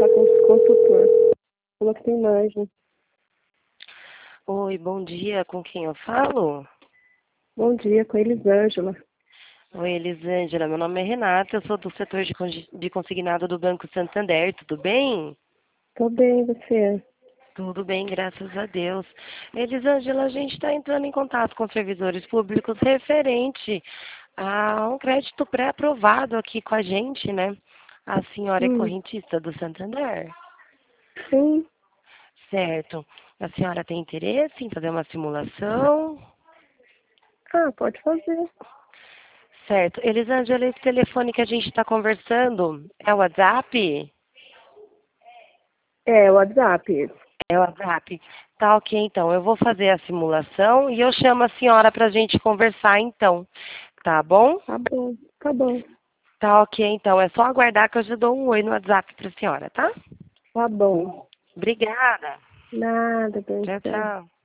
conversar com o consultor. Falou que tem imagem. Oi, bom dia. Com quem eu falo? Bom dia, com a Elisângela. Oi, Elisângela. Meu nome é Renata. Eu sou do setor de consignado do Banco Santander. Tudo bem? Tô bem, você? Tudo bem, graças a Deus. Elisângela, a gente está entrando em contato com os servidores públicos referente a um crédito pré-aprovado aqui com a gente, né? A senhora é Hum, correntista do Santander. sim. Certo. A senhora tem interesse em fazer uma simulação? Ah, pode fazer. Certo. Elisângela, esse telefone que a gente está conversando é o WhatsApp? É, o WhatsApp. É o WhatsApp. Tá ok, então. Eu vou fazer a simulação e eu chamo a senhora para a gente conversar, então. Tá bom? Tá bom, tá bom. Tá ok, então. É só aguardar que eu já dou um oi no WhatsApp para a senhora, tá? Tá bom. Obrigada. Nada, bem, Tchau, tchau.